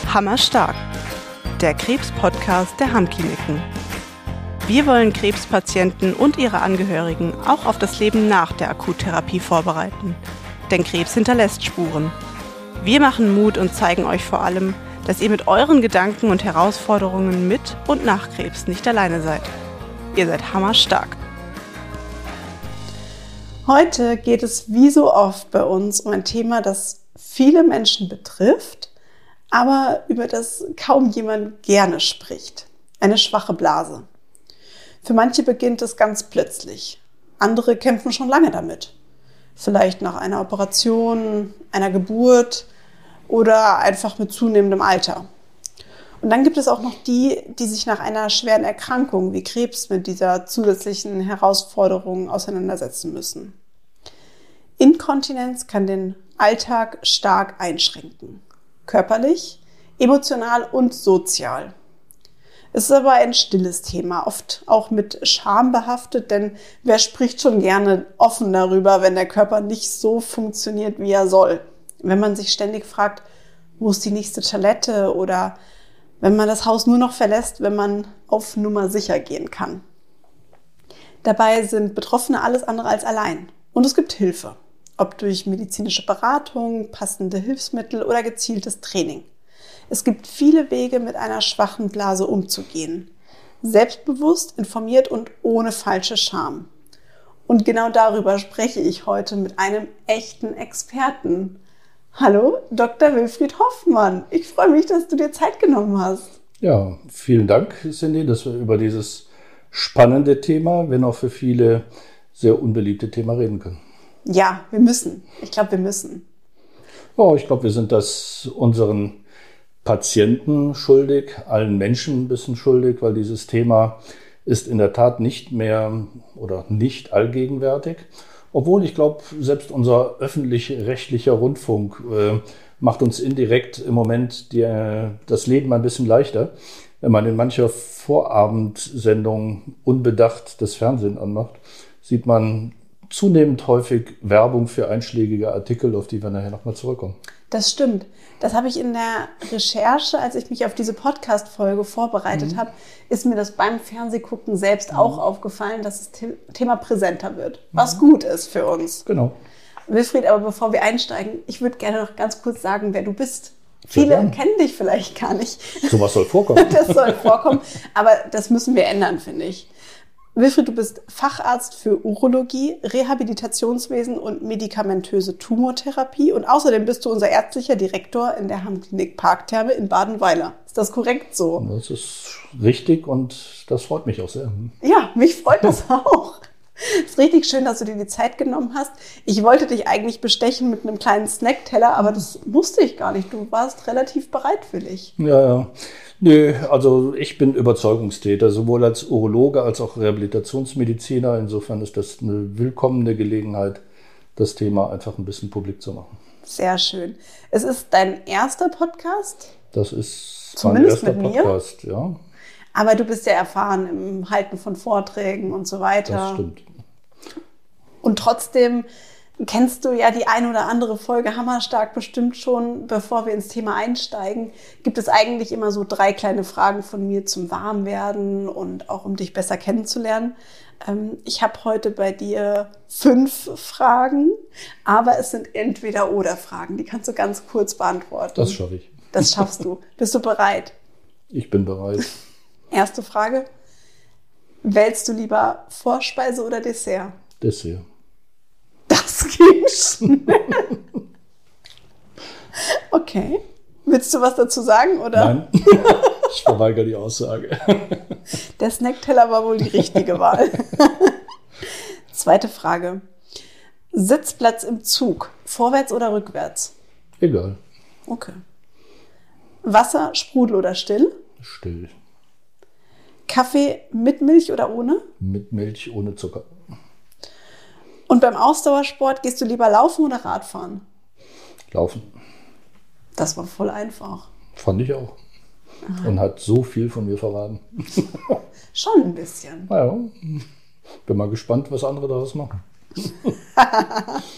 Hammerstark, der Krebs-Podcast der Hamm-Kliniken. Wir wollen Krebspatienten und ihre Angehörigen auch auf das Leben nach der Akuttherapie vorbereiten. Denn Krebs hinterlässt Spuren. Wir machen Mut und zeigen euch vor allem, dass ihr mit euren Gedanken und Herausforderungen mit und nach Krebs nicht alleine seid. Ihr seid hammerstark. Heute geht es wie so oft bei uns um ein Thema, das viele Menschen betrifft, aber über das kaum jemand gerne spricht. Eine schwache Blase. Für manche beginnt es ganz plötzlich. Andere kämpfen schon lange damit. Vielleicht nach einer Operation, einer Geburt oder einfach mit zunehmendem Alter. Und dann gibt es auch noch die, die sich nach einer schweren Erkrankung wie Krebs mit dieser zusätzlichen Herausforderung auseinandersetzen müssen. Inkontinenz kann den Alltag stark einschränken. Körperlich, emotional und sozial. Es ist aber ein stilles Thema, oft auch mit Scham behaftet, denn wer spricht schon gerne offen darüber, wenn der Körper nicht so funktioniert, wie er soll? Wenn man sich ständig fragt, wo ist die nächste Toilette, oder wenn man das Haus nur noch verlässt, wenn man auf Nummer sicher gehen kann. Dabei sind Betroffene alles andere als allein. Und es gibt Hilfe, ob durch medizinische Beratung, passende Hilfsmittel oder gezieltes Training. Es gibt viele Wege, mit einer schwachen Blase umzugehen. Selbstbewusst, informiert und ohne falsche Scham. Und genau darüber spreche ich heute mit einem echten Experten. Hallo, Dr. Wilfried Hoffmann. Ich freue mich, dass du dir Zeit genommen hast. Ja, vielen Dank, Cindy, dass wir über dieses spannende Thema, wenn auch für viele sehr unbeliebte Thema reden können. Ja, wir müssen. Ich glaube, wir müssen. Oh, ich glaube, wir sind das unseren Patienten schuldig, allen Menschen ein bisschen schuldig, weil dieses Thema ist in der Tat nicht mehr oder nicht allgegenwärtig. Obwohl ich glaube, selbst unser öffentlich-rechtlicher Rundfunk macht uns indirekt im Moment das Leben ein bisschen leichter, wenn man in mancher Vorabendsendung unbedacht das Fernsehen anmacht, sieht man zunehmend häufig Werbung für einschlägige Artikel, auf die wir nachher nochmal zurückkommen. Das stimmt. Das habe ich in der Recherche, als ich mich auf diese Podcast-Folge vorbereitet habe, ist mir das beim Fernsehgucken selbst auch aufgefallen, dass das Thema präsenter wird, was gut ist für uns. Genau. Wilfried, aber bevor wir einsteigen, ich würde gerne noch ganz kurz sagen, wer du bist. Viele kennen dich vielleicht gar nicht. Sowas soll vorkommen. Das soll vorkommen, aber das müssen wir ändern, finde ich. Wilfried, du bist Facharzt für Urologie, Rehabilitationswesen und medikamentöse Tumortherapie und außerdem bist du unser ärztlicher Direktor in der Hamm-Klinik Parktherme in Badenweiler. Ist das korrekt so? Das ist richtig und das freut mich auch sehr. Ja, mich freut das auch. Es ist richtig schön, dass du dir die Zeit genommen hast. Ich wollte dich eigentlich bestechen mit einem kleinen Snackteller, aber das musste ich gar nicht. Du warst relativ bereitwillig. Ja. Nö, also ich bin Überzeugungstäter, sowohl als Urologe als auch Rehabilitationsmediziner. Insofern ist das eine willkommene Gelegenheit, das Thema einfach ein bisschen publik zu machen. Sehr schön. Es ist dein erster Podcast? Das ist zumindest mein erster mit mir. Podcast, ja. Aber du bist ja erfahren im Halten von Vorträgen und so weiter. Das stimmt. Und trotzdem kennst du ja die ein oder andere Folge Hammerstark bestimmt schon. Bevor wir ins Thema einsteigen, gibt es eigentlich immer so 3 kleine Fragen von mir zum Warmwerden und auch um dich besser kennenzulernen. Ich habe heute bei dir 5 Fragen, aber es sind Entweder-oder-Fragen. Die kannst du ganz kurz beantworten. Das schaffe ich. Das schaffst du. Bist du bereit? Ich bin bereit. Erste Frage. Wählst du lieber Vorspeise oder Dessert? Dessert. Das ging schnell. Okay. Willst du was dazu sagen, oder? Nein, ich verweigere die Aussage. Der Snackteller war wohl die richtige Wahl. Zweite Frage. Sitzplatz im Zug. Vorwärts oder rückwärts? Egal. Okay. Wasser, Sprudel oder still? Still. Kaffee mit Milch oder ohne? Mit Milch, ohne Zucker. Und beim Ausdauersport gehst du lieber laufen oder Radfahren? Laufen. Das war voll einfach. Fand ich auch. Aha. Und hat so viel von mir verraten. Schon ein bisschen. Naja, bin mal gespannt, was andere daraus machen.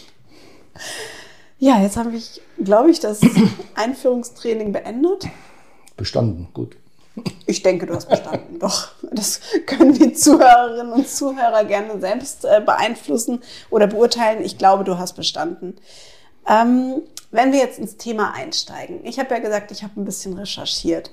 Ja, jetzt habe ich, glaube ich, das Einführungstraining beendet. Bestanden, gut. Ich denke, du hast bestanden, doch. Das können die Zuhörerinnen und Zuhörer gerne selbst beeinflussen oder beurteilen. Ich glaube, du hast bestanden. Wenn wir jetzt ins Thema einsteigen. Ich habe ja gesagt, ich habe ein bisschen recherchiert.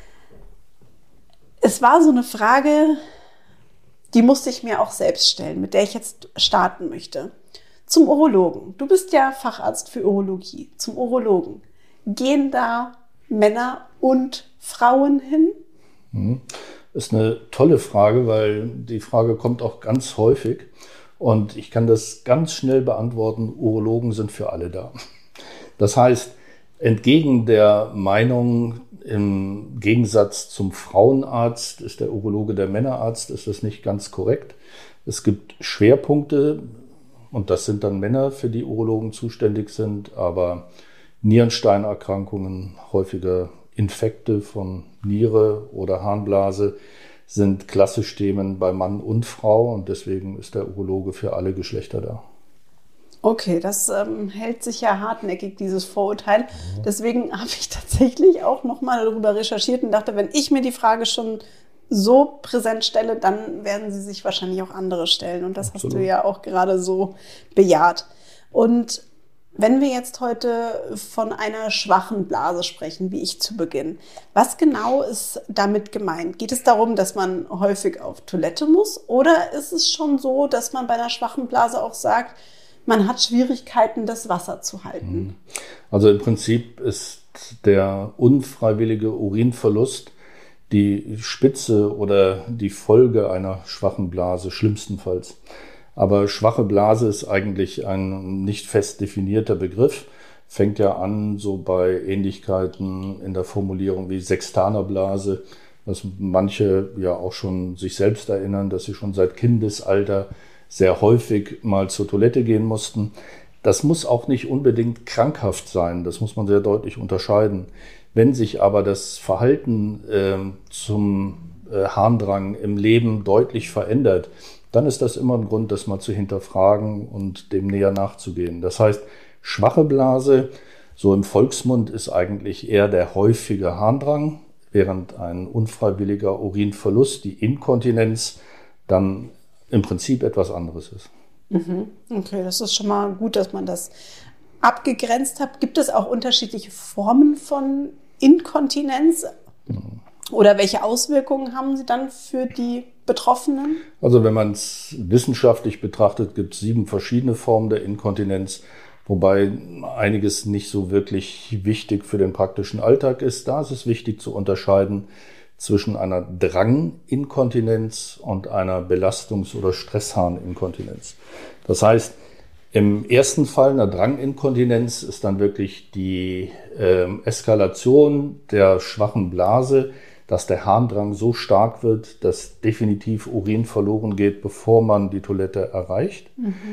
Es war so eine Frage, die musste ich mir auch selbst stellen, mit der ich jetzt starten möchte. Zum Urologen. Du bist ja Facharzt für Urologie. Zum Urologen. Gehen da Männer und Frauen hin? Das ist eine tolle Frage, weil die Frage kommt auch ganz häufig. Und ich kann das ganz schnell beantworten, Urologen sind für alle da. Das heißt, entgegen der Meinung, im Gegensatz zum Frauenarzt ist der Urologe der Männerarzt, ist das nicht ganz korrekt. Es gibt Schwerpunkte, und das sind dann Männer, für die Urologen zuständig sind, aber Nierensteinerkrankungen, häufige Infekte von Niere oder Harnblase sind klassisch Themen bei Mann und Frau und deswegen ist der Urologe für alle Geschlechter da. Okay, das hält sich ja hartnäckig, dieses Vorurteil. Deswegen habe ich tatsächlich auch nochmal darüber recherchiert und dachte, wenn ich mir die Frage schon so präsent stelle, dann werden sie sich wahrscheinlich auch andere stellen. Und das Absolut. Hast du ja auch gerade so bejaht. Und wenn wir jetzt heute von einer schwachen Blase sprechen, wie ich zu Beginn, was genau ist damit gemeint? Geht es darum, dass man häufig auf Toilette muss? Oder ist es schon so, dass man bei einer schwachen Blase auch sagt, man hat Schwierigkeiten, das Wasser zu halten? Also im Prinzip ist der unfreiwillige Urinverlust die Spitze oder die Folge einer schwachen Blase, schlimmstenfalls. Aber schwache Blase ist eigentlich ein nicht fest definierter Begriff. Fängt ja an so bei Ähnlichkeiten in der Formulierung wie Sextanerblase, dass manche ja auch schon sich selbst erinnern, dass sie schon seit Kindesalter sehr häufig mal zur Toilette gehen mussten. Das muss auch nicht unbedingt krankhaft sein, das muss man sehr deutlich unterscheiden. Wenn sich aber das Verhalten zum Harndrang im Leben deutlich verändert, dann ist das immer ein Grund, das mal zu hinterfragen und dem näher nachzugehen. Das heißt, schwache Blase, so im Volksmund, ist eigentlich eher der häufige Harndrang, während ein unfreiwilliger Urinverlust, die Inkontinenz, dann im Prinzip etwas anderes ist. Okay, das ist schon mal gut, dass man das abgegrenzt hat. Gibt es auch unterschiedliche Formen von Inkontinenz? Oder welche Auswirkungen haben sie dann für die Betroffenen? Also wenn man es wissenschaftlich betrachtet, gibt es 7 verschiedene Formen der Inkontinenz, wobei einiges nicht so wirklich wichtig für den praktischen Alltag ist. Da ist es wichtig zu unterscheiden zwischen einer Dranginkontinenz und einer Belastungs- oder Stressharninkontinenz. Das heißt, im ersten Fall einer Dranginkontinenz ist dann wirklich die Eskalation der schwachen Blase, dass der Harndrang so stark wird, dass definitiv Urin verloren geht, bevor man die Toilette erreicht.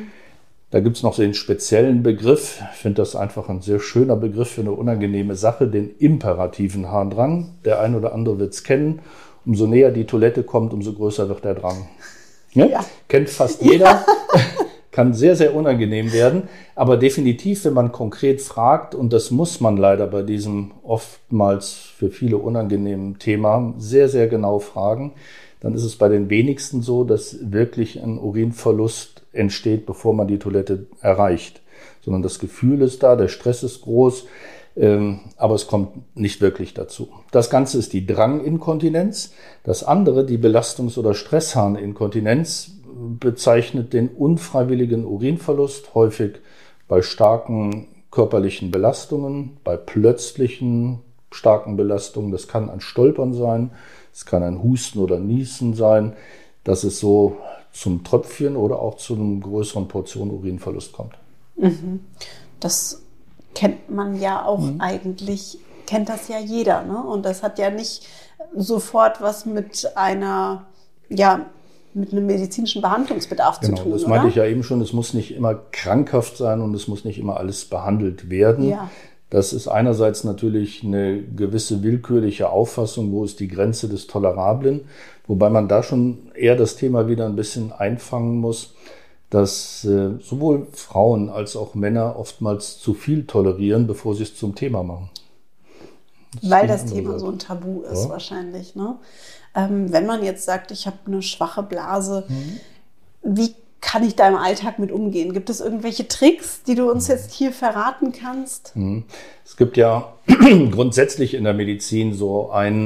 Da gibt es noch den speziellen Begriff, ich finde das einfach ein sehr schöner Begriff für eine unangenehme Sache, den imperativen Harndrang. Der ein oder andere wird es kennen. Umso näher die Toilette kommt, umso größer wird der Drang. Ja? Kennt fast jeder. Ja. Kann sehr, sehr unangenehm werden. Aber definitiv, wenn man konkret fragt, und das muss man leider bei diesem oftmals für viele unangenehmen Thema sehr, sehr genau fragen, dann ist es bei den wenigsten so, dass wirklich ein Urinverlust entsteht, bevor man die Toilette erreicht. Sondern das Gefühl ist da, der Stress ist groß, aber es kommt nicht wirklich dazu. Das Ganze ist die Dranginkontinenz. Das andere, die Belastungs- oder Stressharninkontinenz, bezeichnet den unfreiwilligen Urinverlust, häufig bei starken körperlichen Belastungen, bei plötzlichen starken Belastungen. Das kann ein Stolpern sein, es kann ein Husten oder Niesen sein, dass es so zum Tröpfchen oder auch zu einer größeren Portion Urinverlust kommt. Das kennt man ja auch eigentlich, kennt das ja jeder, ne? Und das hat ja nicht sofort was mit einer, mit einem medizinischen Behandlungsbedarf zu tun, das oder? meinte ich ja eben schon, es muss nicht immer krankhaft sein und es muss nicht immer alles behandelt werden. Ja. Das ist einerseits natürlich eine gewisse willkürliche Auffassung, wo ist die Grenze des Tolerablen, wobei man da schon eher das Thema wieder ein bisschen einfangen muss, dass sowohl Frauen als auch Männer oftmals zu viel tolerieren, bevor sie es zum Thema machen. Weil das Thema so ein Tabu ist wahrscheinlich. Ne? Wenn man jetzt sagt, ich habe eine schwache Blase, wie kann ich da im Alltag mit umgehen? Gibt es irgendwelche Tricks, die du uns jetzt hier verraten kannst? Es gibt ja grundsätzlich in der Medizin so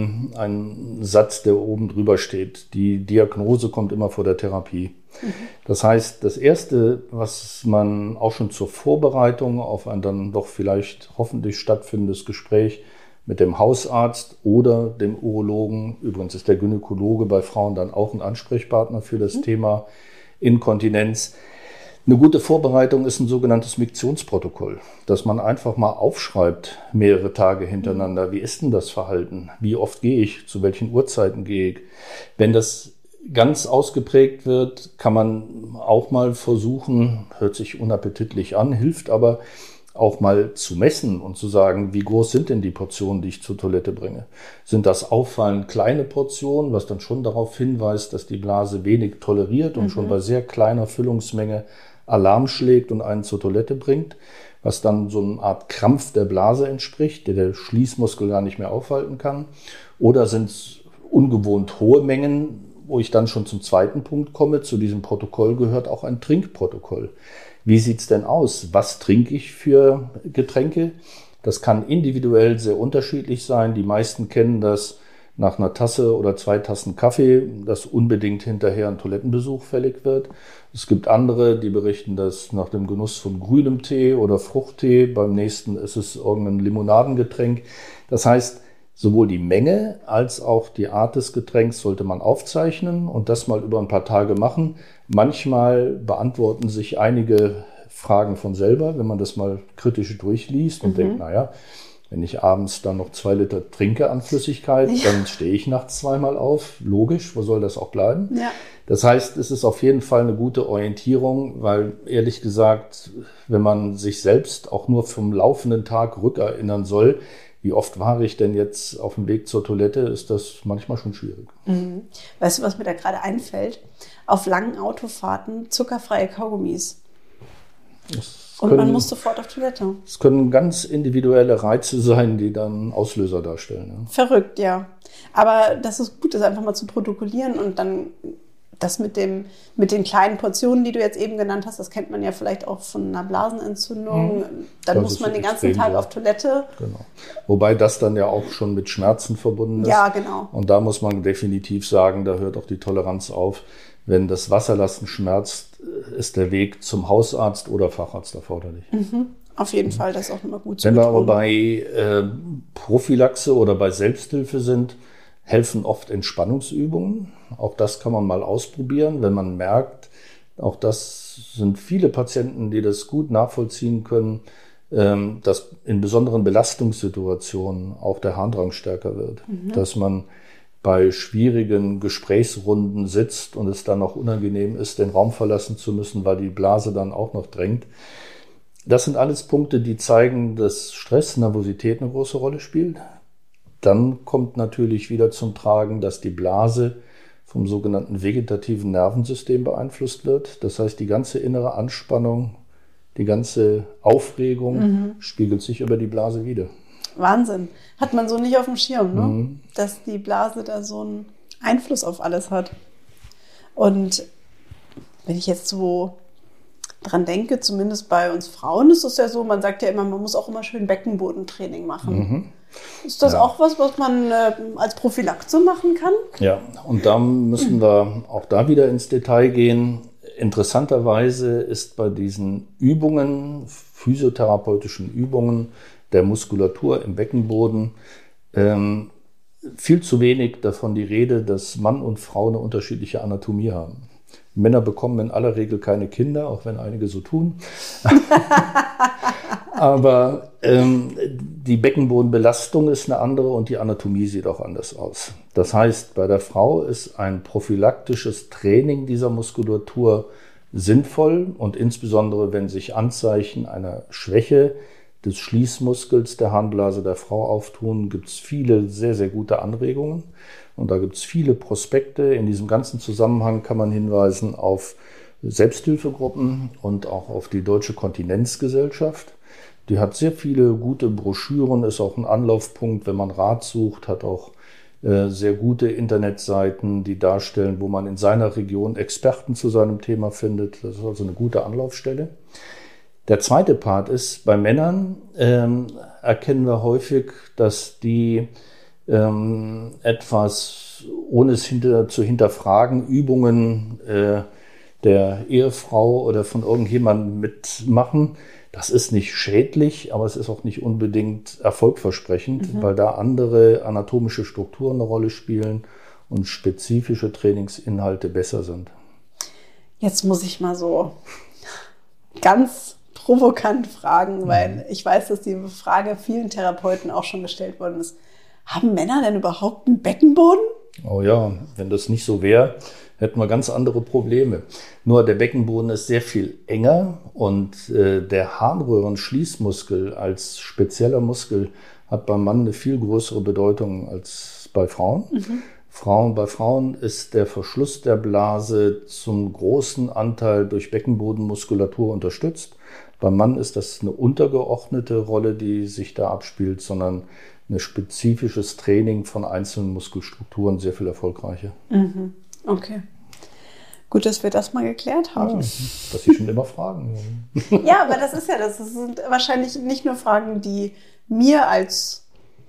einen Satz, der oben drüber steht. Die Diagnose kommt immer vor der Therapie. Das heißt, das Erste, was man auch schon zur Vorbereitung auf ein dann doch vielleicht hoffentlich stattfindendes Gespräch mit dem Hausarzt oder dem Urologen, übrigens ist der Gynäkologe bei Frauen dann auch ein Ansprechpartner für das Thema Inkontinenz. Eine gute Vorbereitung ist ein sogenanntes Miktionsprotokoll, dass man einfach mal aufschreibt, mehrere Tage hintereinander. Wie ist denn das Verhalten? Wie oft gehe ich? Zu welchen Uhrzeiten gehe ich? Wenn das ganz ausgeprägt wird, kann man auch mal versuchen, hört sich unappetitlich an, hilft aber auch mal zu messen und zu sagen, wie groß sind denn die Portionen, die ich zur Toilette bringe? Sind das auffallend kleine Portionen, was dann schon darauf hinweist, dass die Blase wenig toleriert und schon bei sehr kleiner Füllungsmenge Alarm schlägt und einen zur Toilette bringt, was dann so eine Art Krampf der Blase entspricht, der Schließmuskel gar nicht mehr aufhalten kann? Oder sind es ungewohnt hohe Mengen, wo ich dann schon zum zweiten Punkt komme? Zu diesem Protokoll gehört auch ein Trinkprotokoll. Wie sieht's denn aus? Was trinke ich für Getränke? Das kann individuell sehr unterschiedlich sein. Die meisten kennen das nach einer Tasse oder 2 Tassen Kaffee, dass unbedingt hinterher ein Toilettenbesuch fällig wird. Es gibt andere, die berichten, dass nach dem Genuss von grünem Tee oder Fruchttee, beim nächsten ist es irgendein Limonadengetränk. Das heißt, sowohl die Menge als auch die Art des Getränks sollte man aufzeichnen und das mal über ein paar Tage machen. Manchmal beantworten sich einige Fragen von selber, wenn man das mal kritisch durchliest und denkt, naja, wenn ich abends dann noch 2 Liter trinke an Flüssigkeit, dann stehe ich nachts 2-mal auf. Logisch, wo soll das auch bleiben? Ja. Das heißt, es ist auf jeden Fall eine gute Orientierung, weil ehrlich gesagt, wenn man sich selbst auch nur vom laufenden Tag rückerinnern soll, wie oft war ich denn jetzt auf dem Weg zur Toilette, ist das manchmal schon schwierig. Weißt du, was mir da gerade einfällt? Auf langen Autofahrten zuckerfreie Kaugummis. Und man muss sofort auf Toilette. Es können ganz individuelle Reize sein, die dann Auslöser darstellen. Ja. Verrückt, ja. Aber das ist gut, das einfach mal zu protokollieren und dann das mit den kleinen Portionen, die du jetzt eben genannt hast, das kennt man ja vielleicht auch von einer Blasenentzündung. Dann muss man den ganzen Tag auf Toilette. Genau. Wobei das dann ja auch schon mit Schmerzen verbunden ist. Ja, genau. Und da muss man definitiv sagen, da hört auch die Toleranz auf. Wenn das Wasserlassen schmerzt, ist der Weg zum Hausarzt oder Facharzt erforderlich. Auf jeden Fall, das ist auch immer gut zu betonen. Wenn wir aber bei Prophylaxe oder bei Selbsthilfe sind, helfen oft Entspannungsübungen. Auch das kann man mal ausprobieren, wenn man merkt, auch das sind viele Patienten, die das gut nachvollziehen können, dass in besonderen Belastungssituationen auch der Harndrang stärker wird. Dass man bei schwierigen Gesprächsrunden sitzt und es dann auch unangenehm ist, den Raum verlassen zu müssen, weil die Blase dann auch noch drängt. Das sind alles Punkte, die zeigen, dass Stress, Nervosität eine große Rolle spielt. Dann kommt natürlich wieder zum Tragen, dass die Blase vom sogenannten vegetativen Nervensystem beeinflusst wird. Das heißt, die ganze innere Anspannung, die ganze Aufregung spiegelt sich über die Blase wider. Wahnsinn. Hat man so nicht auf dem Schirm, ne? Dass die Blase da so einen Einfluss auf alles hat. Und wenn ich jetzt so dran denke, zumindest bei uns Frauen ist es ja so, man sagt ja immer, man muss auch immer schön Beckenbodentraining machen. Ist das auch was man als Prophylaxe machen kann? Ja, und da müssen wir auch da wieder ins Detail gehen. Interessanterweise ist bei diesen Übungen, physiotherapeutischen Übungen der Muskulatur im Beckenboden viel zu wenig davon die Rede, dass Mann und Frau eine unterschiedliche Anatomie haben. Männer bekommen in aller Regel keine Kinder, auch wenn einige so tun. Aber die Beckenbodenbelastung ist eine andere und die Anatomie sieht auch anders aus. Das heißt, bei der Frau ist ein prophylaktisches Training dieser Muskulatur sinnvoll und insbesondere, wenn sich Anzeichen einer Schwäche des Schließmuskels der Harnblase der Frau auftun, gibt es viele sehr, sehr gute Anregungen. Und da gibt es viele Prospekte. In diesem ganzen Zusammenhang kann man hinweisen auf Selbsthilfegruppen und auch auf die Deutsche Kontinenzgesellschaft, Die hat sehr viele gute Broschüren, ist auch ein Anlaufpunkt, wenn man Rat sucht, hat auch sehr gute Internetseiten, die darstellen, wo man in seiner Region Experten zu seinem Thema findet. Das ist also eine gute Anlaufstelle. Der zweite Part ist, bei Männern erkennen wir häufig, dass die etwas, ohne es zu hinterfragen, Übungen der Ehefrau oder von irgendjemandem mitmachen. Das ist nicht schädlich, aber es ist auch nicht unbedingt erfolgversprechend, weil da andere anatomische Strukturen eine Rolle spielen und spezifische Trainingsinhalte besser sind. Jetzt muss ich mal so ganz provokant fragen, weil ich weiß, dass die Frage vielen Therapeuten auch schon gestellt worden ist. Haben Männer denn überhaupt einen Beckenboden? Oh ja, wenn das nicht so wäre, hätten wir ganz andere Probleme. Nur der Beckenboden ist sehr viel enger und der Harnröhrenschließmuskel als spezieller Muskel hat beim Mann eine viel größere Bedeutung als bei Frauen. Bei Frauen ist der Verschluss der Blase zum großen Anteil durch Beckenbodenmuskulatur unterstützt. Beim Mann ist das eine untergeordnete Rolle, die sich da abspielt, sondern ein spezifisches Training von einzelnen Muskelstrukturen sehr viel erfolgreicher. Okay. Gut, dass wir das mal geklärt haben. Ja, dass Sie schon immer fragen. Ja, aber das sind wahrscheinlich nicht nur Fragen, die mir als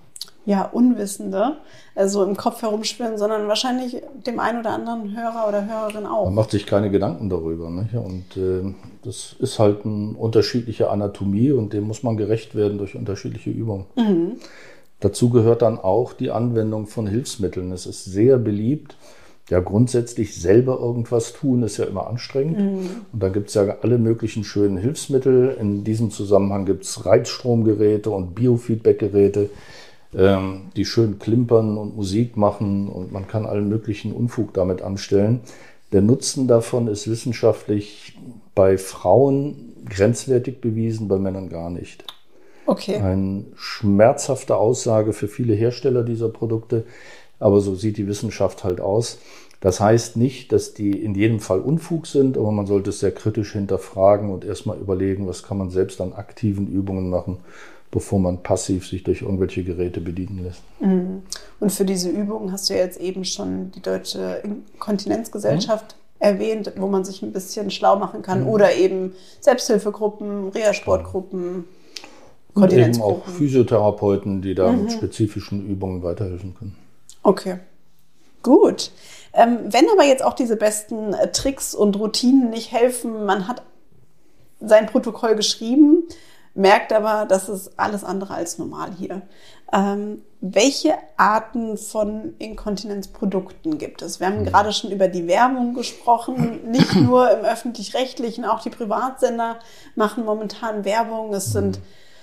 Unwissende so im Kopf herumschwirren, sondern wahrscheinlich dem einen oder anderen Hörer oder Hörerin auch. Man macht sich keine Gedanken darüber. Nicht? Und das ist halt eine unterschiedliche Anatomie und dem muss man gerecht werden durch unterschiedliche Übungen. Dazu gehört dann auch die Anwendung von Hilfsmitteln. Es ist sehr beliebt. Ja, grundsätzlich selber irgendwas tun ist ja immer anstrengend. Und da gibt es ja alle möglichen schönen Hilfsmittel. In diesem Zusammenhang gibt es Reizstromgeräte und Biofeedbackgeräte, die schön klimpern und Musik machen. Und man kann allen möglichen Unfug damit anstellen. Der Nutzen davon ist wissenschaftlich bei Frauen grenzwertig bewiesen, bei Männern gar nicht. Okay. Eine schmerzhafte Aussage für viele Hersteller dieser Produkte. Aber so sieht die Wissenschaft halt aus. Das heißt nicht, dass die in jedem Fall Unfug sind, aber man sollte es sehr kritisch hinterfragen und erstmal überlegen, was kann man selbst an aktiven Übungen machen, bevor man passiv sich durch irgendwelche Geräte bedienen lässt. Und für diese Übungen hast du ja jetzt eben schon die Deutsche Inkontinenzgesellschaft erwähnt, wo man sich ein bisschen schlau machen kann. Oder eben Selbsthilfegruppen, Reha-Sportgruppen, und eben auch Physiotherapeuten, die da mit spezifischen Übungen weiterhelfen können. Okay, gut. Wenn aber jetzt auch diese besten Tricks und Routinen nicht helfen, man hat sein Protokoll geschrieben, merkt aber, das ist alles andere als normal hier. Welche Arten von Inkontinenzprodukten gibt es? Wir haben gerade schon über die Werbung gesprochen, nicht nur im Öffentlich-Rechtlichen, auch die Privatsender machen momentan Werbung. Es sind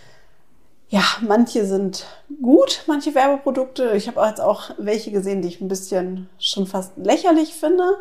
manche sind gut, manche Werbeprodukte. Ich habe jetzt auch welche gesehen, die ich ein bisschen schon fast lächerlich finde.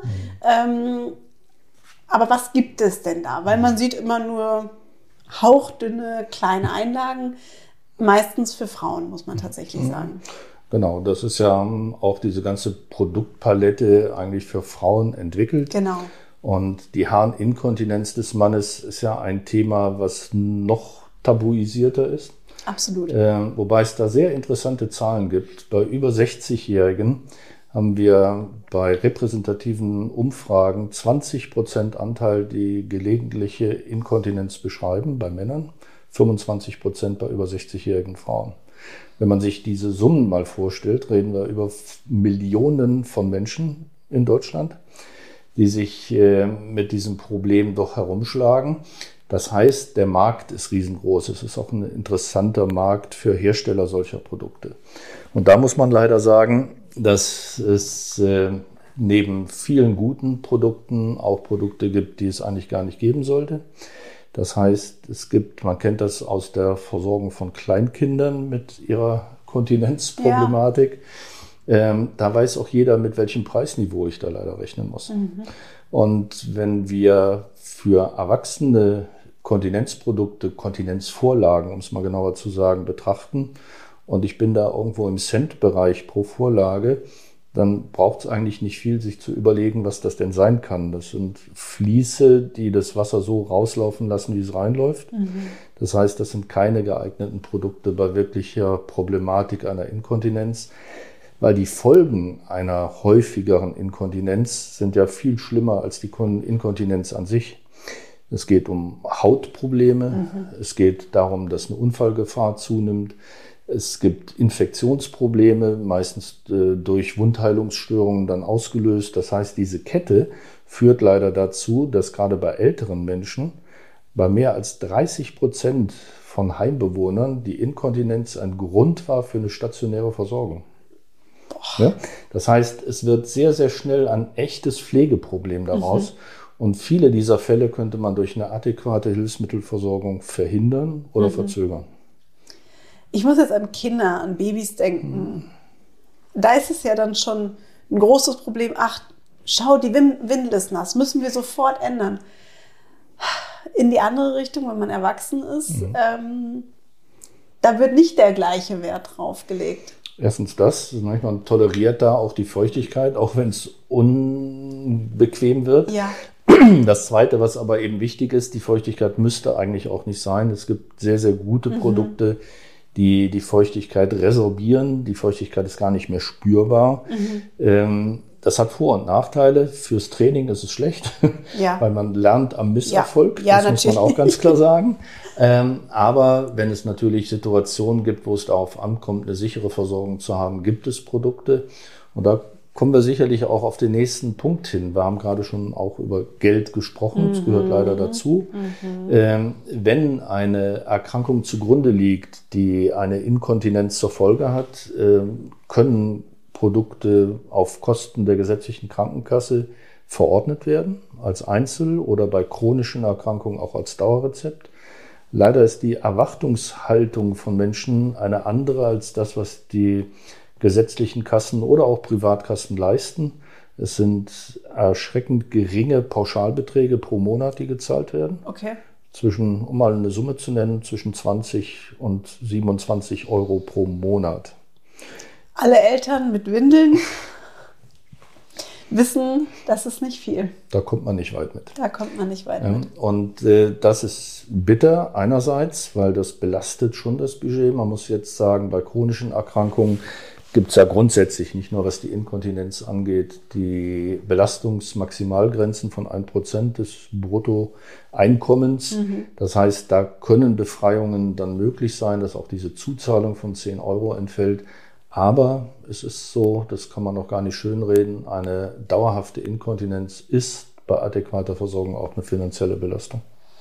Aber was gibt es denn da? Weil man sieht immer nur hauchdünne, kleine Einlagen. Meistens für Frauen, muss man tatsächlich sagen. Genau, das ist ja auch diese ganze Produktpalette eigentlich für Frauen entwickelt. Genau. Und die Harninkontinenz des Mannes ist ja ein Thema, was noch tabuisierter ist. Absolut. Wobei es da sehr interessante Zahlen gibt. Bei über 60-Jährigen haben wir bei repräsentativen Umfragen 20% Anteil, die gelegentliche Inkontinenz beschreiben bei Männern, 25% bei über 60-jährigen Frauen. Wenn man sich diese Summen mal vorstellt, reden wir über Millionen von Menschen in Deutschland, die sich mit diesem Problem doch herumschlagen. Das heißt, der Markt ist riesengroß. Es ist auch ein interessanter Markt für Hersteller solcher Produkte. Und da muss man leider sagen, dass es neben vielen guten Produkten auch Produkte gibt, die es eigentlich gar nicht geben sollte. Das heißt, man kennt das aus der Versorgung von Kleinkindern mit ihrer Kontinenzproblematik. Ja. Da weiß auch jeder, mit welchem Preisniveau ich da leider rechnen muss. Und wenn wir für Erwachsene Kontinenzprodukte, Kontinenzvorlagen, um es mal genauer zu sagen, betrachten, und ich bin da irgendwo im Cent-Bereich pro Vorlage, dann braucht es eigentlich nicht viel, sich zu überlegen, was das denn sein kann. Das sind Vliese, die das Wasser so rauslaufen lassen, wie es reinläuft. Das heißt, das sind keine geeigneten Produkte bei wirklicher Problematik einer Inkontinenz, weil die Folgen einer häufigeren Inkontinenz sind ja viel schlimmer als die Inkontinenz an sich. Es geht um Hautprobleme, es geht darum, dass eine Unfallgefahr zunimmt. Es gibt Infektionsprobleme, meistens durch Wundheilungsstörungen dann ausgelöst. Das heißt, diese Kette führt leider dazu, dass gerade bei älteren Menschen bei mehr als 30% von Heimbewohnern die Inkontinenz ein Grund war für eine stationäre Versorgung. Ja? Das heißt, es wird sehr, sehr schnell ein echtes Pflegeproblem daraus. Und viele dieser Fälle könnte man durch eine adäquate Hilfsmittelversorgung verhindern oder verzögern. Ich muss jetzt an Kinder, an Babys denken. Da ist es ja dann schon ein großes Problem. Ach, schau, die Windel ist nass. Müssen wir sofort ändern. In die andere Richtung, wenn man erwachsen ist, da wird nicht der gleiche Wert drauf gelegt. Erstens das, manchmal toleriert da auch die Feuchtigkeit, auch wenn es unbequem wird. Ja. Das Zweite, was aber eben wichtig ist, die Feuchtigkeit müsste eigentlich auch nicht sein. Es gibt sehr, sehr gute Produkte, die die Feuchtigkeit resorbieren. Die Feuchtigkeit ist gar nicht mehr spürbar. Das hat Vor- und Nachteile. Fürs Training ist es schlecht, weil man lernt am Misserfolg. Das muss man auch ganz klar sagen. Aber wenn es natürlich Situationen gibt, wo es darauf ankommt, eine sichere Versorgung zu haben, gibt es Produkte. Und da kommen wir sicherlich auch auf den nächsten Punkt hin. Wir haben gerade schon auch über Geld gesprochen, das gehört leider dazu. Wenn eine Erkrankung zugrunde liegt, die eine Inkontinenz zur Folge hat, können Produkte auf Kosten der gesetzlichen Krankenkasse verordnet werden, als Einzel- oder bei chronischen Erkrankungen auch als Dauerrezept. Leider ist die Erwartungshaltung von Menschen eine andere als das, was die gesetzlichen Kassen oder auch Privatkassen leisten. Es sind erschreckend geringe Pauschalbeträge pro Monat, die gezahlt werden. Okay. Um mal eine Summe zu nennen, zwischen 20 und 27 Euro pro Monat. Alle Eltern mit Windeln wissen, das ist nicht viel. Da kommt man nicht weit mit. Und das ist bitter einerseits, weil das belastet schon das Budget. Man muss jetzt sagen, bei chronischen Erkrankungen gibt es ja grundsätzlich, nicht nur was die Inkontinenz angeht, die Belastungsmaximalgrenzen von 1% des Bruttoeinkommens. Das heißt, da können Befreiungen dann möglich sein, dass auch diese Zuzahlung von 10 Euro entfällt. Aber es ist so, das kann man noch gar nicht schönreden, eine dauerhafte Inkontinenz ist bei adäquater Versorgung auch eine finanzielle Belastung.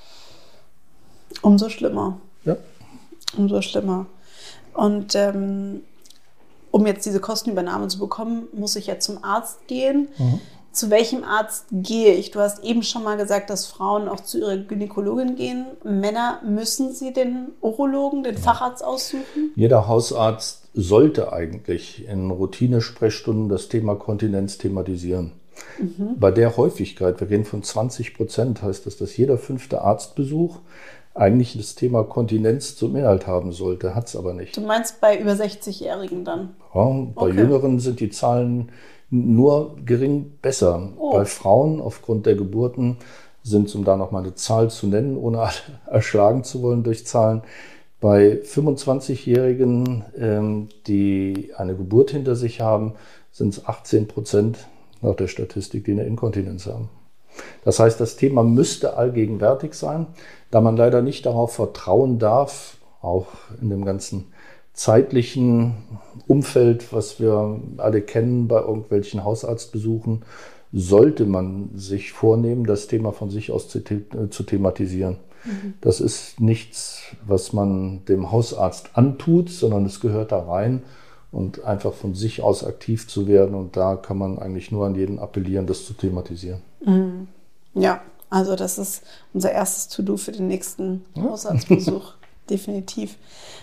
Umso schlimmer. Ja. Umso schlimmer. Und um jetzt diese Kostenübernahme zu bekommen, muss ich ja zum Arzt gehen. Zu welchem Arzt gehe ich? Du hast eben schon mal gesagt, dass Frauen auch zu ihrer Gynäkologin gehen. Männer, müssen sie den Urologen, den Facharzt aussuchen? Jeder Hausarzt sollte eigentlich in Routinesprechstunden das Thema Kontinenz thematisieren. Bei der Häufigkeit, wir gehen von 20%, heißt das, dass jeder 5. Arztbesuch eigentlich das Thema Kontinenz zum Inhalt haben sollte, hat es aber nicht. Du meinst bei über 60-Jährigen dann? Ja, bei Jüngeren sind die Zahlen nur gering besser. Bei Frauen aufgrund der Geburten sind es, um da nochmal eine Zahl zu nennen, ohne erschlagen zu wollen durch Zahlen, bei 25-Jährigen, die eine Geburt hinter sich haben, sind es 18% nach der Statistik, die eine Inkontinenz haben. Das heißt, das Thema müsste allgegenwärtig sein, da man leider nicht darauf vertrauen darf, auch in dem ganzen zeitlichen Umfeld, was wir alle kennen bei irgendwelchen Hausarztbesuchen, sollte man sich vornehmen, das Thema von sich aus zu thematisieren. Das ist nichts, was man dem Hausarzt antut, sondern es gehört da rein und einfach von sich aus aktiv zu werden. Und da kann man eigentlich nur an jeden appellieren, das zu thematisieren. Ja, also das ist unser erstes To-Do für den nächsten Hausarztbesuch, definitiv.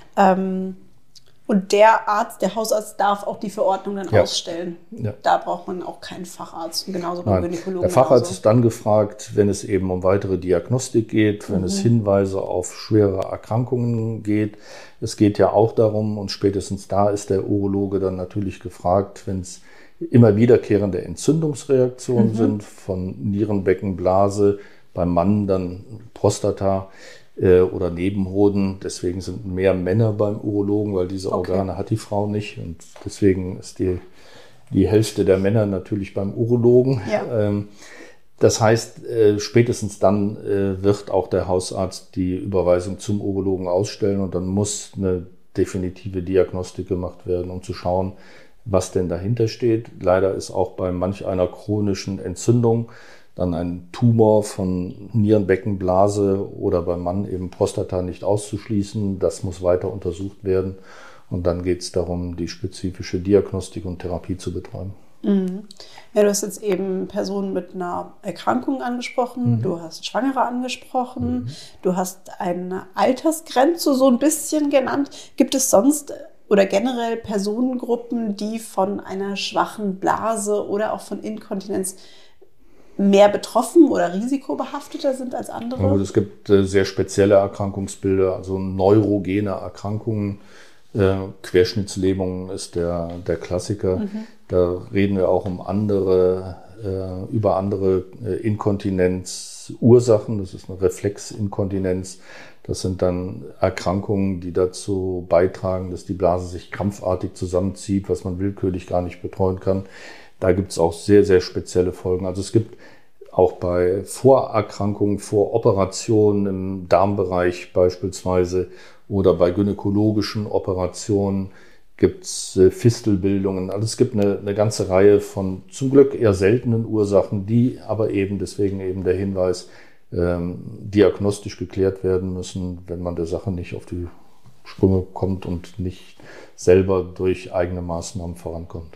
Und der Hausarzt darf auch die Verordnung dann ausstellen. Ja. Da braucht man auch keinen Facharzt, genauso beim Gynäkologen. Der Facharzt ist dann gefragt, wenn es eben um weitere Diagnostik geht, wenn es Hinweise auf schwere Erkrankungen geht. Es geht ja auch darum, und spätestens da ist der Urologe dann natürlich gefragt, wenn es immer wiederkehrende Entzündungsreaktionen sind von Nierenbeckenblase, beim Mann dann Prostata oder Nebenhoden. Deswegen sind mehr Männer beim Urologen, weil diese Organe hat die Frau nicht. Und deswegen ist die Hälfte der Männer natürlich beim Urologen. Ja. Das heißt, spätestens dann wird auch der Hausarzt die Überweisung zum Urologen ausstellen und dann muss eine definitive Diagnostik gemacht werden, um zu schauen, was denn dahinter steht. Leider ist auch bei manch einer chronischen Entzündung dann ein Tumor von Nierenbeckenblase oder beim Mann eben Prostata nicht auszuschließen. Das muss weiter untersucht werden. Und dann geht es darum, die spezifische Diagnostik und Therapie zu betreiben. Mhm. Ja, du hast jetzt eben Personen mit einer Erkrankung angesprochen, du hast Schwangere angesprochen, du hast eine Altersgrenze so ein bisschen genannt. Gibt es sonst oder generell Personengruppen, die von einer schwachen Blase oder auch von Inkontinenz mehr betroffen oder risikobehafteter sind als andere? Ja, es gibt sehr spezielle Erkrankungsbilder, also neurogene Erkrankungen. Querschnittslähmung ist der Klassiker. Da reden wir auch über andere Inkontinenzursachen. Das ist eine Reflexinkontinenz. Das sind dann Erkrankungen, die dazu beitragen, dass die Blase sich krampfartig zusammenzieht, was man willkürlich gar nicht betreuen kann. Da gibt es auch sehr, sehr spezielle Folgen. Also es gibt auch bei Vorerkrankungen, Voroperationen im Darmbereich beispielsweise oder bei gynäkologischen Operationen gibt es Fistelbildungen. Also es gibt eine ganze Reihe von zum Glück eher seltenen Ursachen, die aber eben, deswegen eben der Hinweis, diagnostisch geklärt werden müssen, wenn man der Sache nicht auf die Sprünge kommt und nicht selber durch eigene Maßnahmen vorankommt.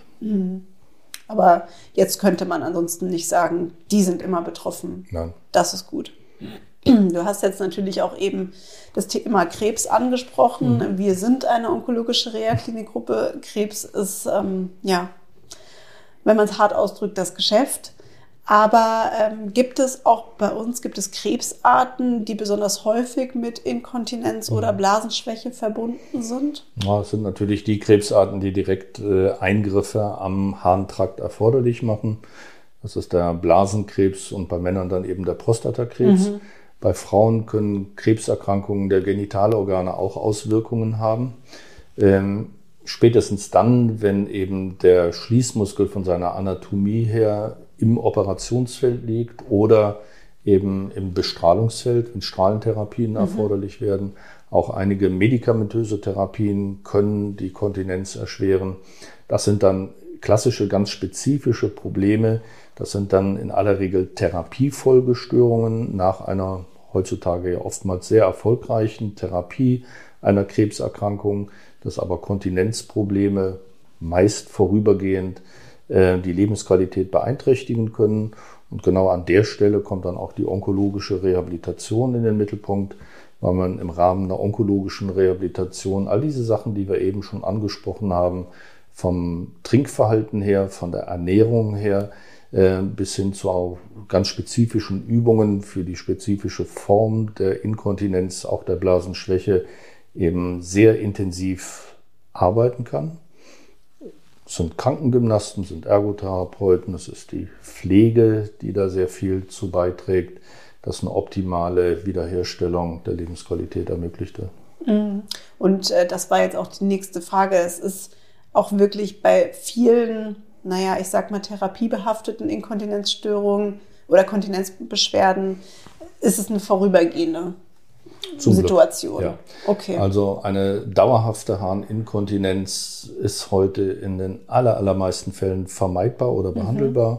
Aber jetzt könnte man ansonsten nicht sagen, die sind immer betroffen. Nein. Das ist gut. Du hast jetzt natürlich auch eben das Thema Krebs angesprochen. Wir sind eine onkologische Reha-Klinik-Gruppe. Krebs ist, wenn man es hart ausdrückt, das Geschäft. Aber gibt es Krebsarten, die besonders häufig mit Inkontinenz oder Blasenschwäche verbunden sind? Ja, es sind natürlich die Krebsarten, die direkt Eingriffe am Harntrakt erforderlich machen. Das ist der Blasenkrebs und bei Männern dann eben der Prostatakrebs. Bei Frauen können Krebserkrankungen der Genitalorgane auch Auswirkungen haben. Spätestens dann, wenn eben der Schließmuskel von seiner Anatomie her im Operationsfeld liegt oder eben im Bestrahlungsfeld, wenn Strahlentherapien erforderlich werden. Auch einige medikamentöse Therapien können die Kontinenz erschweren. Das sind dann klassische, ganz spezifische Probleme. Das sind dann in aller Regel Therapiefolgestörungen nach einer heutzutage ja oftmals sehr erfolgreichen Therapie einer Krebserkrankung, dass aber Kontinenzprobleme meist vorübergehend die Lebensqualität beeinträchtigen können. Und genau an der Stelle kommt dann auch die onkologische Rehabilitation in den Mittelpunkt, weil man im Rahmen einer onkologischen Rehabilitation all diese Sachen, die wir eben schon angesprochen haben, vom Trinkverhalten her, von der Ernährung her, bis hin zu ganz spezifischen Übungen für die spezifische Form der Inkontinenz, auch der Blasenschwäche, eben sehr intensiv arbeiten kann. Es sind Krankengymnasten, sind Ergotherapeuten, es ist die Pflege, die da sehr viel zu beiträgt, dass eine optimale Wiederherstellung der Lebensqualität ermöglicht wird. Und das war jetzt auch die nächste Frage. Es ist auch wirklich bei vielen, therapiebehafteten Inkontinenzstörungen oder Kontinenzbeschwerden, ist es eine vorübergehende Situation. Ja. Okay. Also eine dauerhafte Harninkontinenz ist heute in den allermeisten Fällen vermeidbar oder behandelbar.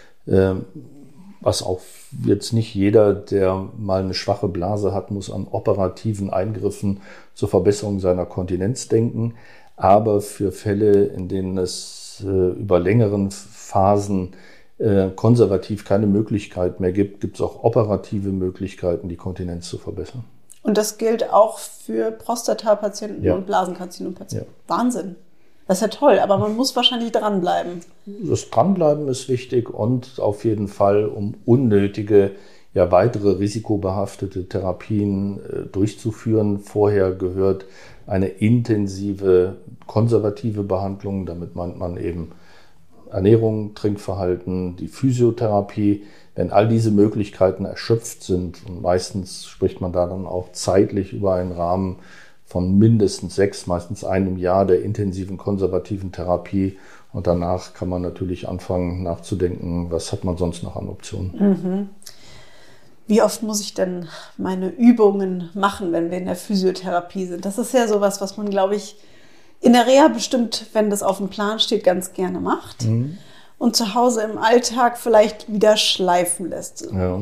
Was auch jetzt nicht jeder, der mal eine schwache Blase hat, muss an operativen Eingriffen zur Verbesserung seiner Kontinenz denken. Aber für Fälle, in denen es über längeren Phasen konservativ keine Möglichkeit mehr gibt, gibt es auch operative Möglichkeiten, die Kontinenz zu verbessern. Und das gilt auch für Prostatapatienten und Blasenkarzinom-Patienten. Ja. Wahnsinn. Das ist ja toll, aber man muss wahrscheinlich dranbleiben. Das Dranbleiben ist wichtig und auf jeden Fall, um unnötige, weitere risikobehaftete Therapien durchzuführen. Vorher gehört eine intensive konservative Behandlung. Damit meint man eben Ernährung, Trinkverhalten, die Physiotherapie, wenn all diese Möglichkeiten erschöpft sind, und meistens spricht man da dann auch zeitlich über einen Rahmen von mindestens 6, meistens einem Jahr der intensiven konservativen Therapie. Und danach kann man natürlich anfangen nachzudenken, was hat man sonst noch an Optionen. Mhm. Wie oft muss ich denn meine Übungen machen, wenn wir in der Physiotherapie sind? Das ist ja sowas, was man, glaube ich, in der Reha bestimmt, wenn das auf dem Plan steht, ganz gerne macht. Mhm. Und zu Hause im Alltag vielleicht wieder schleifen lässt. Ja.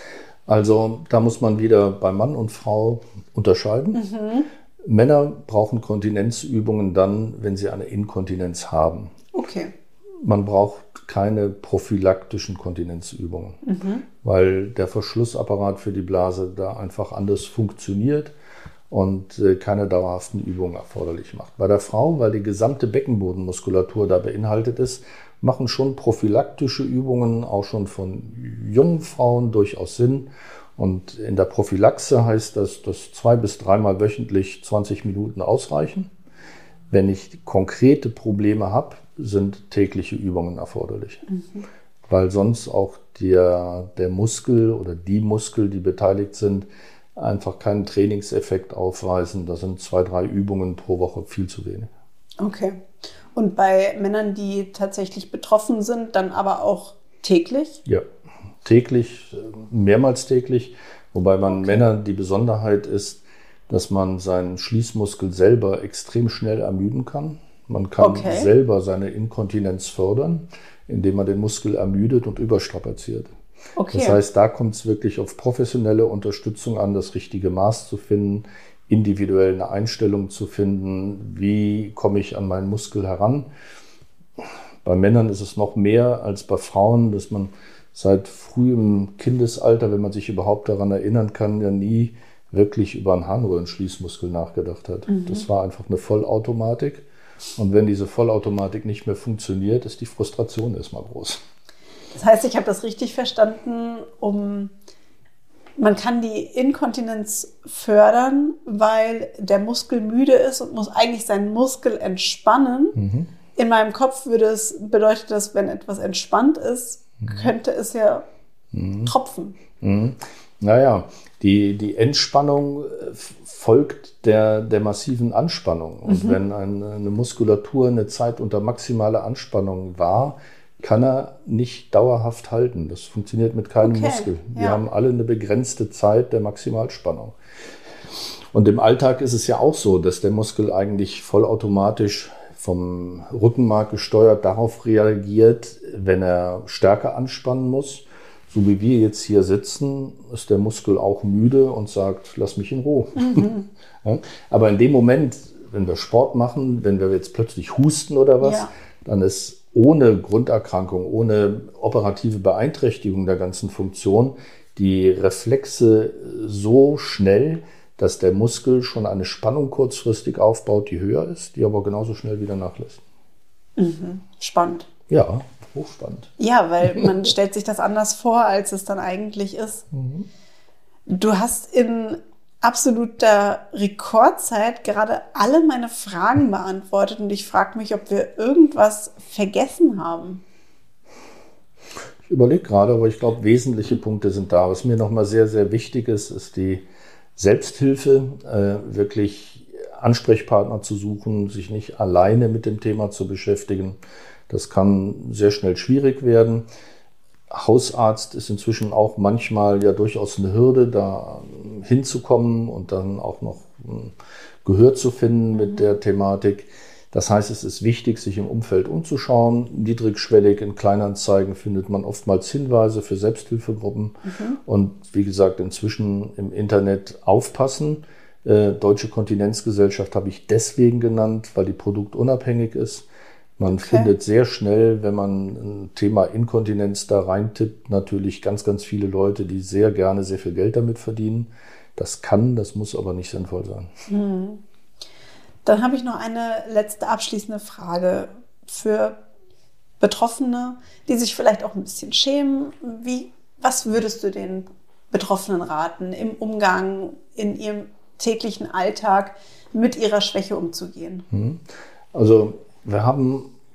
Also da muss man wieder bei Mann und Frau unterscheiden. Mhm. Männer brauchen Kontinenzübungen dann, wenn sie eine Inkontinenz haben. Okay. Man braucht keine prophylaktischen Kontinenzübungen, weil der Verschlussapparat für die Blase da einfach anders funktioniert und keine dauerhaften Übungen erforderlich macht. Bei der Frau, weil die gesamte Beckenbodenmuskulatur da beinhaltet ist, machen schon prophylaktische Übungen auch schon von jungen Frauen durchaus Sinn. Und in der Prophylaxe heißt das, dass 2- bis 3-mal wöchentlich 20 Minuten ausreichen. Wenn ich konkrete Probleme habe, sind tägliche Übungen erforderlich. Weil sonst auch der Muskel oder die Muskel, die beteiligt sind, einfach keinen Trainingseffekt aufweisen. Da sind 2, 3 Übungen pro Woche viel zu wenig. Okay. Und bei Männern, die tatsächlich betroffen sind, dann aber auch täglich? Ja, täglich, mehrmals täglich. Wobei man Männer die Besonderheit ist, dass man seinen Schließmuskel selber extrem schnell ermüden kann. Man kann selber seine Inkontinenz fördern, indem man den Muskel ermüdet und überstrapaziert. Okay. Das heißt, da kommt es wirklich auf professionelle Unterstützung an, das richtige Maß zu finden, individuell eine Einstellung zu finden, wie komme ich an meinen Muskel heran. Bei Männern ist es noch mehr als bei Frauen, dass man seit frühem Kindesalter, wenn man sich überhaupt daran erinnern kann, ja nie wirklich über einen Harnröhrenschließmuskel nachgedacht hat. Das war einfach eine Vollautomatik. Und wenn diese Vollautomatik nicht mehr funktioniert, ist die Frustration erstmal groß. Das heißt, ich habe das richtig verstanden, man kann die Inkontinenz fördern, weil der Muskel müde ist und muss eigentlich seinen Muskel entspannen. In meinem Kopf bedeutet das, wenn etwas entspannt ist, könnte es ja tropfen. Naja, die Entspannung folgt der massiven Anspannung. Und wenn eine Muskulatur eine Zeit unter maximaler Anspannung war, kann er nicht dauerhaft halten. Das funktioniert mit keinem Muskel. Wir haben alle eine begrenzte Zeit der Maximalspannung. Und im Alltag ist es ja auch so, dass der Muskel eigentlich vollautomatisch vom Rückenmark gesteuert darauf reagiert, wenn er stärker anspannen muss. So wie wir jetzt hier sitzen, ist der Muskel auch müde und sagt, lass mich in Ruhe. Ja? Aber in dem Moment, wenn wir Sport machen, wenn wir jetzt plötzlich husten oder was, dann ist ohne Grunderkrankung, ohne operative Beeinträchtigung der ganzen Funktion die Reflexe so schnell, dass der Muskel schon eine Spannung kurzfristig aufbaut, die höher ist, die aber genauso schnell wieder nachlässt. Spannend. Ja, hochspannend. Ja, weil man stellt sich das anders vor, als es dann eigentlich ist. Du hast in absoluter Rekordzeit gerade alle meine Fragen beantwortet und ich frage mich, ob wir irgendwas vergessen haben. Ich überlege gerade, aber ich glaube, wesentliche Punkte sind da. Was mir nochmal sehr, sehr wichtig ist, ist die Selbsthilfe, wirklich Ansprechpartner zu suchen, sich nicht alleine mit dem Thema zu beschäftigen. Das kann sehr schnell schwierig werden. Hausarzt ist inzwischen auch manchmal ja durchaus eine Hürde, da hinzukommen und dann auch noch Gehör zu finden mit der Thematik. Das heißt, es ist wichtig, sich im Umfeld umzuschauen. Niedrigschwellig in Kleinanzeigen findet man oftmals Hinweise für Selbsthilfegruppen. Und wie gesagt, inzwischen im Internet aufpassen. Deutsche Kontinenzgesellschaft habe ich deswegen genannt, weil die produktunabhängig ist. Man findet sehr schnell, wenn man ein Thema Inkontinenz da reintippt, natürlich ganz, ganz viele Leute, die sehr gerne sehr viel Geld damit verdienen. Das muss aber nicht sinnvoll sein. Dann habe ich noch eine letzte abschließende Frage für Betroffene, die sich vielleicht auch ein bisschen schämen. Was würdest du den Betroffenen raten, im Umgang, in ihrem täglichen Alltag mit ihrer Schwäche umzugehen? Also wir haben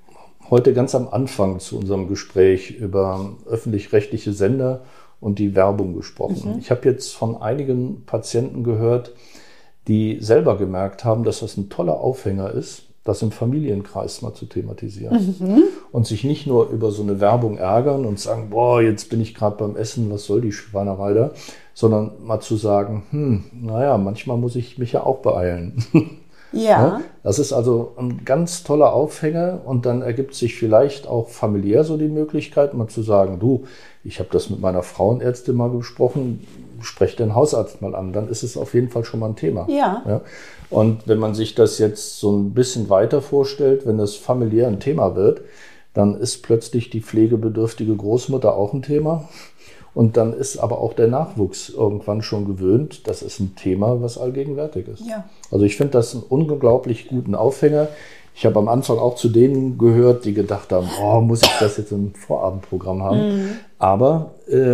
heute ganz am Anfang zu unserem Gespräch über öffentlich-rechtliche Sender und die Werbung gesprochen. Ich habe jetzt von einigen Patienten gehört, die selber gemerkt haben, dass das ein toller Aufhänger ist, das im Familienkreis mal zu thematisieren. Und sich nicht nur über so eine Werbung ärgern und sagen, boah, jetzt bin ich gerade beim Essen, was soll die Schweinerei da? Sondern mal zu sagen, naja, manchmal muss ich mich ja auch beeilen. Ja. Das ist also ein ganz toller Aufhänger und dann ergibt sich vielleicht auch familiär so die Möglichkeit, mal zu sagen, du, ich habe das mit meiner Frauenärztin mal besprochen, spreche den Hausarzt mal an, dann ist es auf jeden Fall schon mal ein Thema. Ja. Und wenn man sich das jetzt so ein bisschen weiter vorstellt, wenn das familiär ein Thema wird, dann ist plötzlich die pflegebedürftige Großmutter auch ein Thema. Und dann ist aber auch der Nachwuchs irgendwann schon gewöhnt. Das ist ein Thema, was allgegenwärtig ist. Ja. Also ich finde das einen unglaublich guten Aufhänger. Ich habe am Anfang auch zu denen gehört, die gedacht haben, muss ich das jetzt im Vorabendprogramm haben? Aber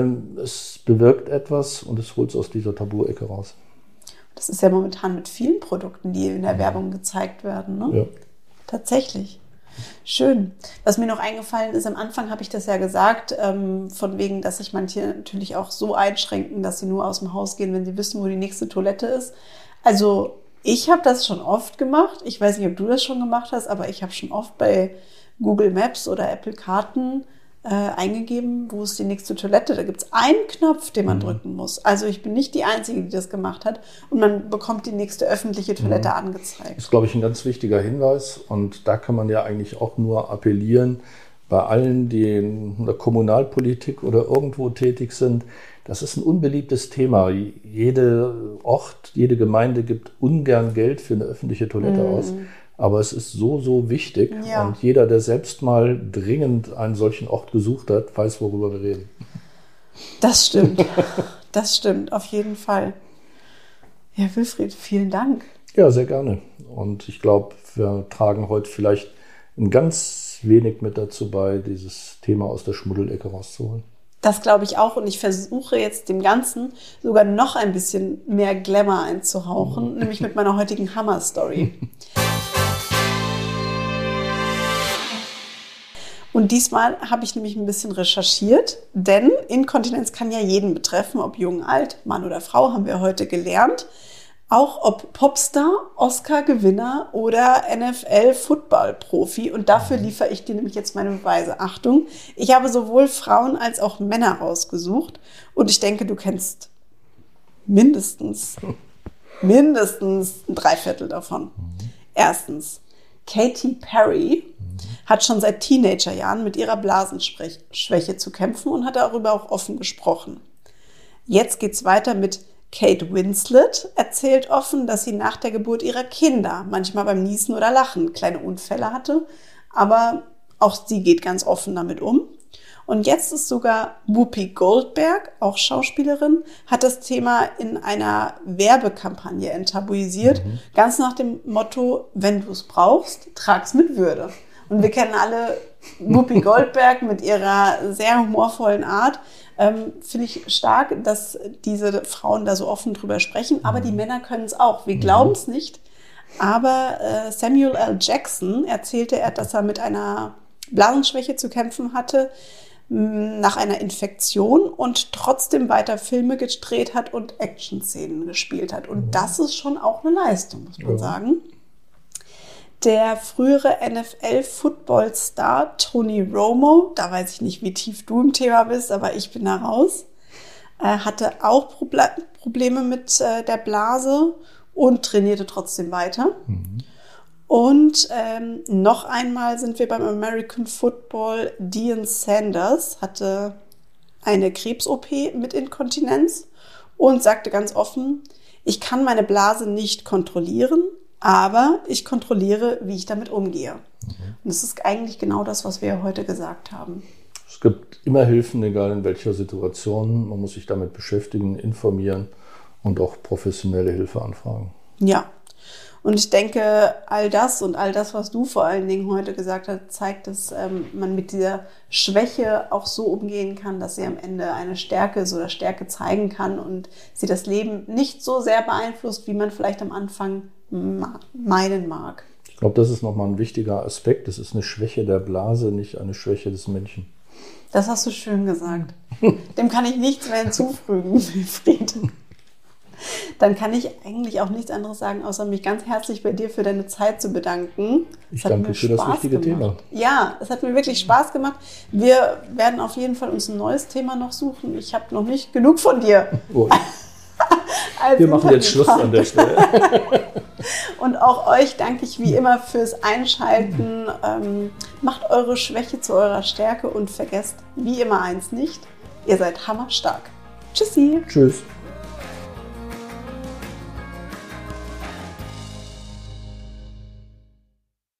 es bewirkt etwas und es holt es aus dieser Tabu-Ecke raus. Das ist ja momentan mit vielen Produkten, die in der Werbung gezeigt werden. Ne? Ja. Tatsächlich. Schön. Was mir noch eingefallen ist, am Anfang habe ich das ja gesagt, von wegen, dass sich manche natürlich auch so einschränken, dass sie nur aus dem Haus gehen, wenn sie wissen, wo die nächste Toilette ist. Also ich habe das schon oft gemacht. Ich weiß nicht, ob du das schon gemacht hast, aber ich habe schon oft bei Google Maps oder Apple Karten eingegeben, wo ist die nächste Toilette. Da gibt es einen Knopf, den man drücken muss. Also ich bin nicht die Einzige, die das gemacht hat. Und man bekommt die nächste öffentliche Toilette angezeigt. Das ist, glaube ich, ein ganz wichtiger Hinweis. Und da kann man ja eigentlich auch nur appellieren, bei allen, die in der Kommunalpolitik oder irgendwo tätig sind. Das ist ein unbeliebtes Thema. Jede Ort, jede Gemeinde gibt ungern Geld für eine öffentliche Toilette aus. Aber es ist so, so wichtig. Ja. Und jeder, der selbst mal dringend einen solchen Ort gesucht hat, weiß, worüber wir reden. Das stimmt. Das stimmt, auf jeden Fall. Ja, Wilfried, vielen Dank. Ja, sehr gerne. Und ich glaube, wir tragen heute vielleicht ein ganz wenig mit dazu bei, dieses Thema aus der Schmuddelecke rauszuholen. Das glaube ich auch. Und ich versuche jetzt dem Ganzen sogar noch ein bisschen mehr Glamour einzuhauchen, nämlich mit meiner heutigen Hammer-Story. Und diesmal habe ich nämlich ein bisschen recherchiert, denn Inkontinenz kann ja jeden betreffen, ob jung, alt, Mann oder Frau, haben wir heute gelernt. Auch ob Popstar, Oscar-Gewinner oder NFL-Football-Profi. Und dafür liefere ich dir nämlich jetzt meine Beweise. Achtung, ich habe sowohl Frauen als auch Männer rausgesucht. Und ich denke, du kennst mindestens ein 3/4 davon. Erstens, Katy Perry hat schon seit Teenagerjahren mit ihrer Blasenschwäche zu kämpfen und hat darüber auch offen gesprochen. Jetzt geht's weiter mit Kate Winslet, erzählt offen, dass sie nach der Geburt ihrer Kinder manchmal beim Niesen oder Lachen kleine Unfälle hatte, aber auch sie geht ganz offen damit um. Und jetzt ist sogar Whoopi Goldberg, auch Schauspielerin, hat das Thema in einer Werbekampagne enttabuisiert, ganz nach dem Motto, wenn du es brauchst, trag's mit Würde. Und wir kennen alle Whoopi Goldberg mit ihrer sehr humorvollen Art. Finde ich stark, dass diese Frauen da so offen drüber sprechen. Aber die Männer können es auch. Wir glauben es nicht. Aber Samuel L. Jackson erzählte, dass er mit einer Blasenschwäche zu kämpfen hatte nach einer Infektion und trotzdem weiter Filme gedreht hat und Action-Szenen gespielt hat. Und das ist schon auch eine Leistung, muss man sagen. Der frühere NFL-Football-Star Tony Romo, da weiß ich nicht, wie tief du im Thema bist, aber ich bin da raus, hatte auch Probleme mit der Blase und trainierte trotzdem weiter. Und noch einmal sind wir beim American Football. Deion Sanders hatte eine Krebs-OP mit Inkontinenz und sagte ganz offen, ich kann meine Blase nicht kontrollieren, aber ich kontrolliere, wie ich damit umgehe. Und das ist eigentlich genau das, was wir heute gesagt haben. Es gibt immer Hilfen, egal in welcher Situation. Man muss sich damit beschäftigen, informieren und auch professionelle Hilfe anfragen. Ja, und ich denke, all das, was du vor allen Dingen heute gesagt hast, zeigt, dass man mit dieser Schwäche auch so umgehen kann, dass sie am Ende eine Stärke ist oder Stärke zeigen kann und sie das Leben nicht so sehr beeinflusst, wie man vielleicht am Anfang meinen mag. Ich glaube, das ist nochmal ein wichtiger Aspekt. Das ist eine Schwäche der Blase, nicht eine Schwäche des Menschen. Das hast du schön gesagt. Dem kann ich nichts mehr hinzufügen, Wilfried. Dann kann ich eigentlich auch nichts anderes sagen, außer mich ganz herzlich bei dir für deine Zeit zu bedanken. Ich danke für das wichtige Thema. Ja, es hat mir wirklich Spaß gemacht. Wir werden auf jeden Fall uns ein neues Thema noch suchen. Ich habe noch nicht genug von dir. Oh. Wir machen jetzt Schluss an der Stelle. Und auch euch danke ich wie immer fürs Einschalten. Macht eure Schwäche zu eurer Stärke und vergesst wie immer eins nicht. Ihr seid hammerstark. Tschüssi. Tschüss.